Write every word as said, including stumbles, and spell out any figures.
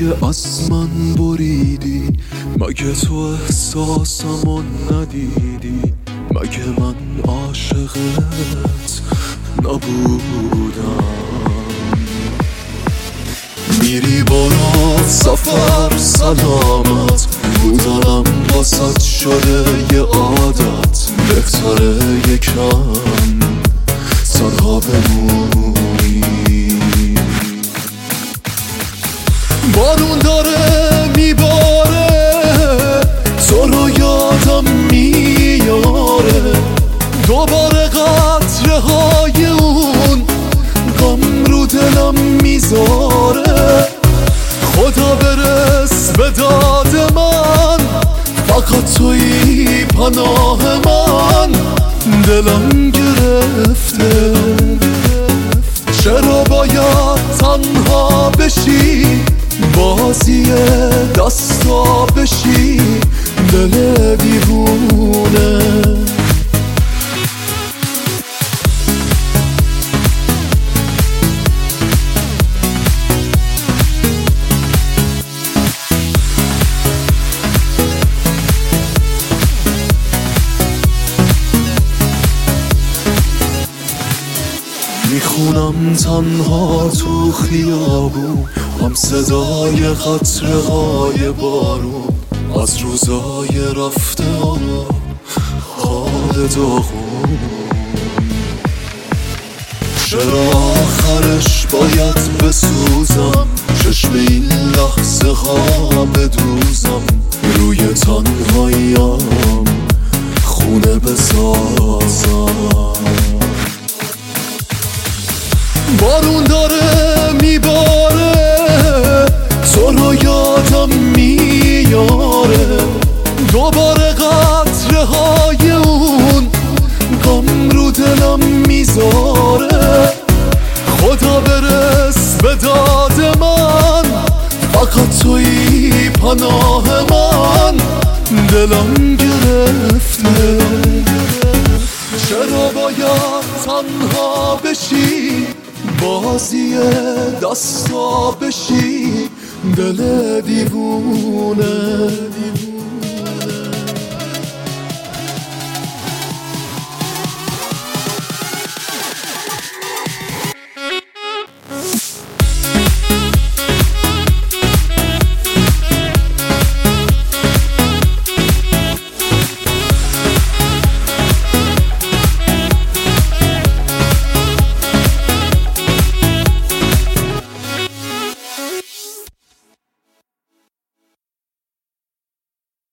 که از من بریدی، مگه تو احساسمو ندیدی؟ مگه من عاشقت نبودم؟ میری برو سفر سلامت، بودنم واسد شده یه عادت. بهتره یکم تنها بمونی. بارون داره میباره، تو رو یادم میاره. دوباره قطره های اون غم رو دلم میذاره. خدا برس به داد من، فقط تویی پناه من. دلم گرفته، چرا باید تنها بشی؟ بازی دستا بشی دل دیوونه. میخونم تنها تو خیابون، هم صدای قطره های بارون از روزای رفته آنو حال داغون. چرا آخرش باید بسوزم؟ چشم این لحظه ها بدوزم. روی تنهاییم خونه بسازم. بارون داره میباره، تو رو یادم میاره. دوباره قطره های اون غم رو دلم میذاره. خدا برس به داد من، فقط تویی پناه من. دلم گرفته، چرا باید تنها بشی؟ بازی دستا بشی دل دیوونه.